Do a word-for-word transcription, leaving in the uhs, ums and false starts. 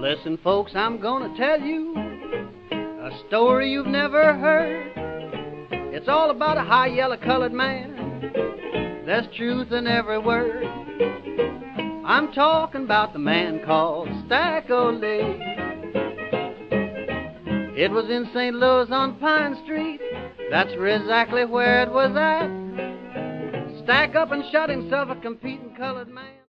Listen, folks, I'm gonna tell you a story you've never heard. It's all about a high yellow colored man. There's truth in every word. I'm talking about the man called Stack O'Lay. It was in Saint Louis on Pine Street. That's exactly where it was at. Stack up and shot himself a competing colored man.